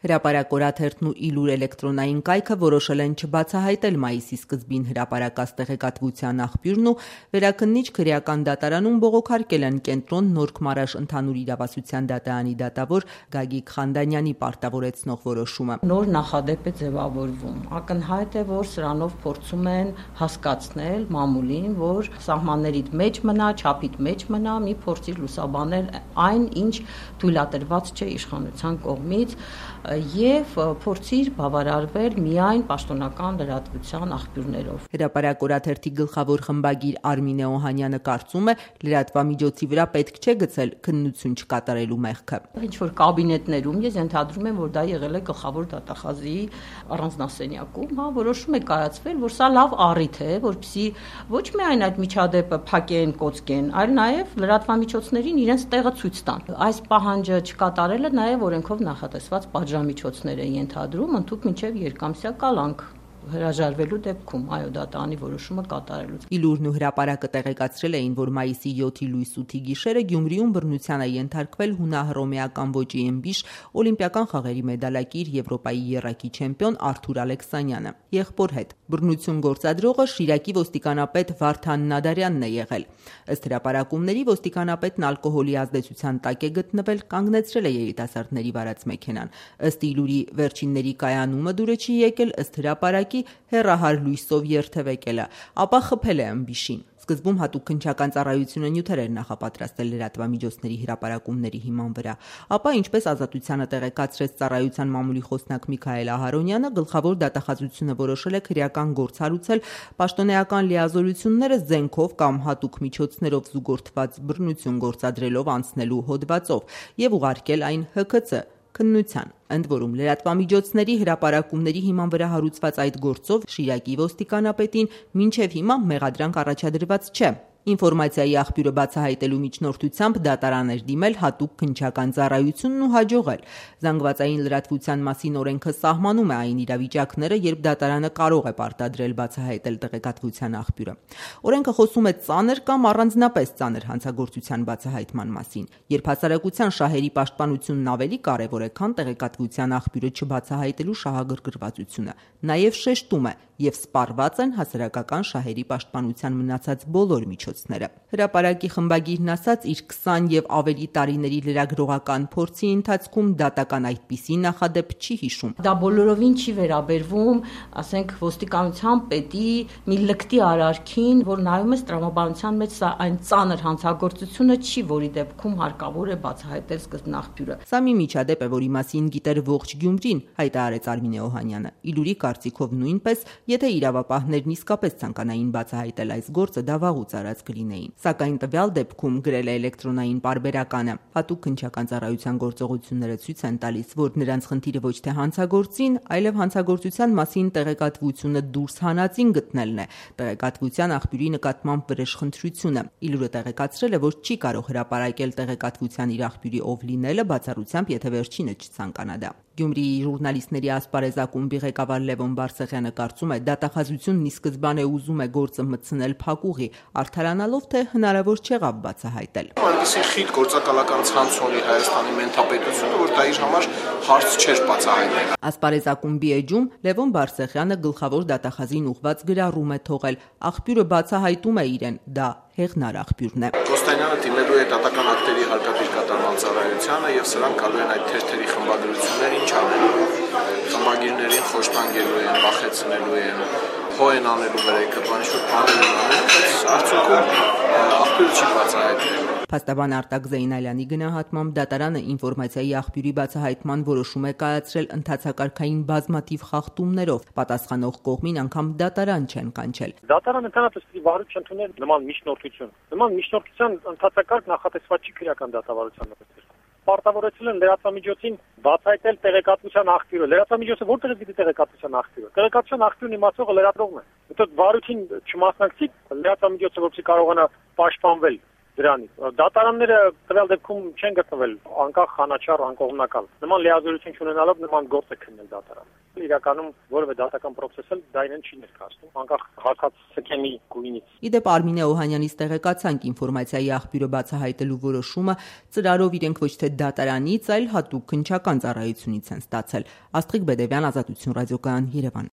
Հրապարակ օրաթերթն ու Իլուր էլեկտրոնային կայքը որոշել են չբացահայտել մայիսի սկզբին հրապարակած տեղեկատվության աղբյուրն ու վերաքննիչ քրեական դատարանում բողոքարկել են կենտրոն Նորք-Մարաշ ընդհանուր իրավասության դատարանի դատավոր Գագիկ Խանդանյանի պարտավորեցնող որոշումը։ Նոր նախադեպ է ձևավորվում։ Ակնհայտ է, որ սրանով փորձում են հասկացնել մամուլին, որ սահմաններից մեջ մնա, չափից մեջ մնա, մի փորձի լուսաբանել այն, ինչ թույլատրված չէ իշխանության կողմից եւ փորձիր բավարարվել միայն պաշտոնական լրատվության աղբյուրներով։ Հրապարակ օրաթերթի գլխավոր խմբագիր Արմինե Օհանյանը կարծում է, լրատվամիջոցի վրա պետք չէ գցել քննություն չկատարելու մեղքը։ Ինչ որ կաբինետներում ես ընդհանրում եմ, որ դա եղել է գլխավոր դատախազի առանձնասենյակում, որոշում է կայացվել, որ սա լավ առիթ է, որպեսզի ոչ միայն այդ միջադեպը փակեն, կոծկեն, այլ նաեւ լրատվամիջոցներին իրենց տեղը ցույց տան։ Այս պահանջը չկատարելը նաեւ օրենքով նախատեսված պատժամիջոցներ է ենթադրում, ընդհանուր մինչև երկամսյա կալանք հրաժարվելու դեպքում, այո, դատարանի որոշումը կատարելուց։ Իլուրն ու հրապարակը տեղեկացրել էին, որ մայիսի 7-ի լույս 8-ի գիշերը Գյումրիում բռնության է ենթարկվել հունահռոմեական ոճի եմբիշ օլիմպիական խաղերի մեդալակիր Եվրոպայի եռակի չեմպիոն Արթուր Ալեքսանյանը։ Եղբոր հետ բռնություն գործադրողը Շիրակի ոստիկանապետ Վարդան Նադարյանն է եղել։ Ըստ հրապարակումների ոստիկանապետն ալկոհոլի ազդեցության տակ է գտնվել, կանգնեցրել է երիտասարդների վարած մեքենան։ Ըստ Իլուրի վերջինների կայանումը դուրը չի եկել, ըստ հրապարակի հեռահար լույսով երթևեկել է, ապա խփել է ըմբիշին։ Սկզբում հատուկ քննչական ծառայությունը նյութեր էր նախապատրաստել լրատվամիջոցների հրապարակումների հիման վրա, ապա ինչպես Ազատությանը տեղեկացրեց ծառայության մամուլի խոսնակ Միքայել Ահարոնյանը, գլխավոր դատախազությունը որոշել է քրեական գործ հարուցել պաշտոնեական լիազորությունները զենքով կամ հատուկ միջոցներով զուգորդված բռնություն գործադրելով անցնելու հոդվածով եւ ուղարկել այն ՀՔՑ քննության։ Ընդ որում լրատվամիջոցների հրապարակումների հիման վրա հարուցված այդ գործով Շիրակի ոստիկանապետին մինչև հիմա մեղադրանք առաջադրված չէ։ Ինֆորմացիայի աղբյուրը բացահայտելու միջնորդությամբ դատարան էր դիմել հատուկ քննչական ծառայությունն ու հաջողել։ Զանգվածային լրատվության մասին օրենքը սահմանում է այն իրավիճակները, երբ դատարանը կարող է պարտադրել բացահայտել տեղեկատվության աղբյուրը։ Օրենքը խոսում է ծանր կամ առանձնապես ծանր հանցագործության բացահայտման մասին, երբ հասարակության շահերի պաշտպանությունն ավելի կարևոր է, քան տեղեկատվության աղբյուրը չբացահայտելու շահագրգռվածությունը։ Նաև շեշտում է եւ սպառված են հասարակական շահերի պաշտպանության մնացած բոլոր միջոցները։ Հրապարակի խմբագիրն ասաց, իր 20 եւ ավելի տարիների լրագրողական փորձի ընթացքում դատական այդպիսի նախադեպ չի հիշում։ Դա բոլորովին չի վերաբերվում, ասենք, ոստիկանության պետի մի լկտի արարքին, որ նայում է տրամաբանության մեջ, սա այն ծանր հանցագործությունը չի, որի դեպքում հարկավոր է բացահայտել սկզբնաղբյուրը։ Սա մի միջադեպ է, որի մասին գիտեր ողջ Գյումրին, հայտարարեց Արմինե Օհանյանը։ Իլուրի կարծիքով նույնպես, եթե իրավապահներն իսկապես ցանկանային բացահայտել այս գործը, դա վաղուց արած կլինեին։ Սակայն տվյալ դեպքում գրել է էլեկտրոնային պարբերականը։ Հատուկ քննչական ծառայության գործողությունները ցույց են տալիս, որ նրանց խնդիրը ոչ թե հանցագործին, այլև հանցագործության մասին տեղեկատվությունը դուրս հանածին գտնելն է, տեղեկատվության աղբյուրի նկատմամբ վրեժխնդրությունը։ Իլուրը տեղեկացրել է, որ չի կարող հրապարակել տեղեկատվության իր աղբյուրի ով լինելը բացառությամբ, եթե վերջինը չցանկանա դա։ Գյումրիի ժուրնալիստների ասպարեզ ակումբի ղեկավար Լևոն Բարսեղյանը կարծում է, դատախազությունն ի սկզբանե ուզում է գործը մտցնել փակուղի, արդարանալով, թե հնարավոր չեղավ բացահայտել։ Այնպիսի խիտ գործակալական ցանց ունի Հայաստանի մենթապետությունը, որ դա իր համար հարց չէր բացահայտել։ Ասպարեզ ակումբի էջում Լևոն Բարսեղյանը գլխավոր դատախազին ուղված գրառում է թողել, աղբյուրը բացահայտում է իրեն, դա հեղնար աղբյուրն է։ Կոստանյանը դիմելու է դատական ակտերի հարկադիր կատարման ծառայությանը եւ սրանք գալու են այդ թերթերի խմբագրություններ ինչ անելու։ Խմբագիրներին խոշտանգելու են, վախեցնելու են, հո են անելու վրայքը, բան ինչ-որ բաներ են անելու, բայց արդյունքում աղբյուրը չի բացահայտել։ Փաստաբան Արտակ Զեյնալյանի գնահատմամբ դատարանը ինֆորմացիայի աղբյուրի բացահայտման որոշում է կայացրել ընթացակարգային բազմաթիվ խախտումներով, պատասխանող կողմին անգամ դատարան չեն կանչել։ Դատարանը ընդհանրապես վարույթ չընդունել նման միջնորդություն։ Նման միջնորդության ընթացակարգ նախատեսված չի քրեական դատավարության նկատմամբ։ Պարտավորեցել են լրատվամիջոցին բացահայտել տեղեկատվության աղբյուրը։ Լրատվամիջոցը որտեղից գիտի տեղեկատվության աղբյուրը։ Տեղեկատվության աղբյուրն իմացողը լրագրողն է։ Հետո վարույթին չմասնակցի լրատվամիջոցը, որպեսզի կարողանա պաշտպանվել դրանից։ Դատարանները տվյալ դեպքում չեն գտնվել անկախ, անաչառ, անկողմնակալ։ Նման լիազորություն չունենալով նման գործ է քննել դատարանը։ Իրականում որևէ դատական process էլ դա իրեն չի ներկայացնում, անկախ հակած սքեմի գույնից։ Իդեպ Արմինե Օհանյանից տեղեկացանք ինֆորմացիայի աղբյուրը բացահայտելու որոշումը ծրարով իրենք ոչ թե դատարանից, այլ հատուկ քննչական ծառայությունից են ստացել։ Աստղիկ Բեդևյան, Ազատություն ռադիոկայան, Երևան։